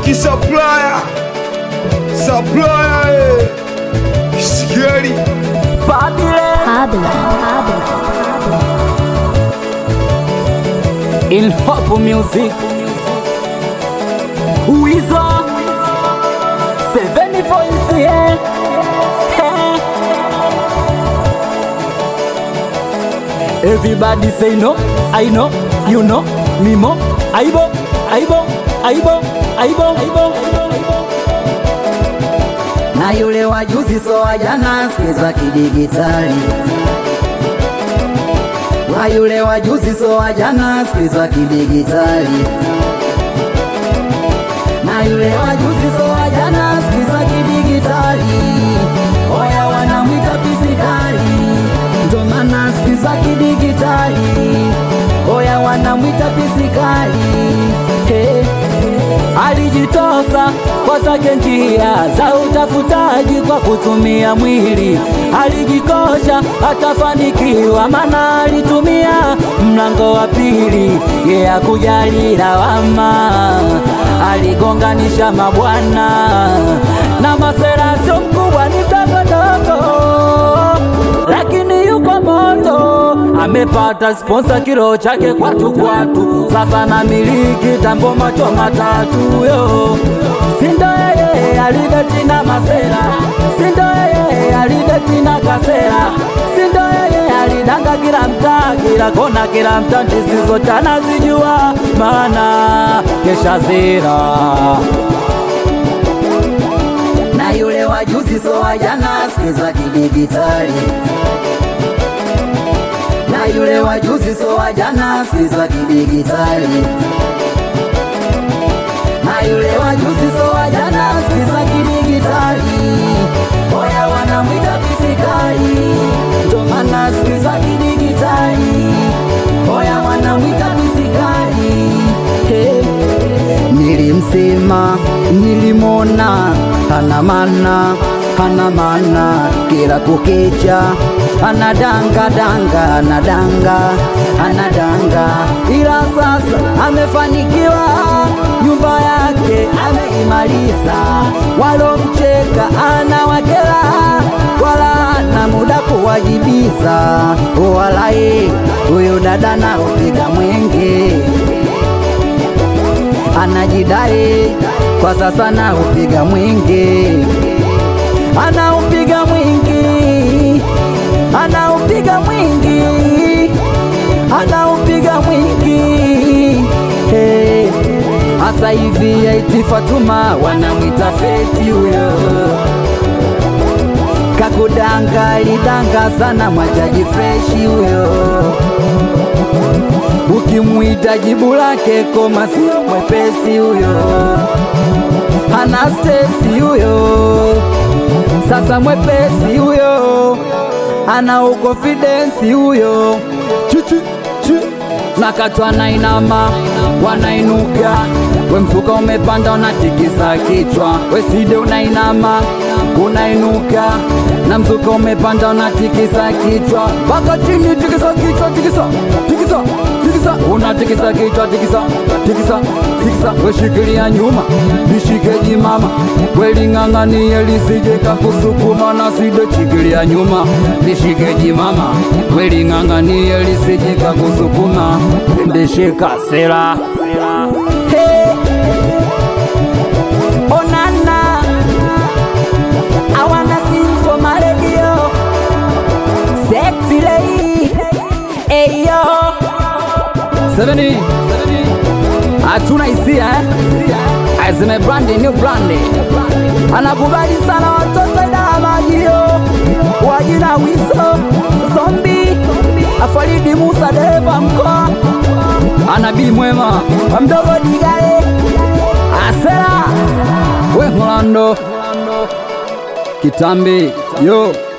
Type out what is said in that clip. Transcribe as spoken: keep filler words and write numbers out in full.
Lucky Supplier, Supplier, eh. Scary. Pablo, Pablo. In Hop Music, Weezer, seven voice, yeah. Everybody say no, I know, you know, me more. Aibo, aibo, aibo, aibo, aibo. Na yule wajuzi so wajana sikiza kidigitali. Na yule wajuzi so wajana sikiza kidigitali. Na yule wajuzi so wajana sikiza kidigitali. Oya wanamwita pisikali, ndo maana sikiza kidigitali. Oya wanamwita pisikali. Hey. Alijitosa kwa zake njia za utafutaji kwa kutumia mwili. Alijikosha atafanikiwa maana alitumia mlango wa pili. Ye hakujali lawama, aligonganisha mabwana na masera sio mkubwa ni dogo dogo, lakini yuko moto. Amepata sponsor kilo chake kwatu kwatu, sasa na miliki tambo macho matatu yo. Sindo yeye alideti na masera, sindo yeye alideti na kasera, sindo yeye alidanga kila mtaa, kila kona, kila mtaa ndizo chana zijua maana kesha zira. Na yule wajuzi so wajana sikiza kidigitali. Na yule wajuzi so wajana sikiza kidigitali. Na yule wajuzi so wajana sikiza kidigitali. Oya wanamwita pisikali, ndo maana sikiza kidigitali. Oya wanamwita pisikali. Hey. Nilimsema, nilimona, hana mana, hana mana, kila kukicha anadanga danga, anadanga, anadanga. Ila sasa amefanikiwa, nyumba yake ameimaliza. Walomcheka anawakera, wala na muda kuwajibiza. Walai huyu dada na upiga mwenge, anajidai kwa sasa na upiga mwingi, anaupiga mwingi, anaupiga mwingi, anaupiga mwingi. Hey. Asa hivi eti Fatuma wanamwita feti huyo, kakudanga lidanga sana mwajaji freshi huyo. Ukimwita jibu lake koma sio mwepesi huyo, hana stresi huyo, sasa mwepesi huyo, ana confidence huyo. Chuchu chu nakatwa na inama wanainuka, we mfuka umepanda unatikisa kichwa, we side unainama unainuka, na mzuka umepanda unatikisa kichwa mpaka chini, tikisa kichwa, tikisa tikisa tikisa, unatikisa kichwa, tikisa tikisa tikisa. We shikilia nyuma nishike jimama, we ling'ang'anie lisije kakusukuma, na side shikilia nyuma nishike jimama, we ling'ang'anie lisije kakusukuma, endeshe kasera. Hey. Onana, I wanna sing for my radio, sexy lady, hey yo. Seveni, hatuna hisia eh, azime brandi, new brandi. Anakubali sana watoto na majio, wajina Wiso, Zombi, Afaridi Musa Deva mkoa, Anabii Mwema, mdogo Digale, Asera, we Mulando, Kitambi, yo.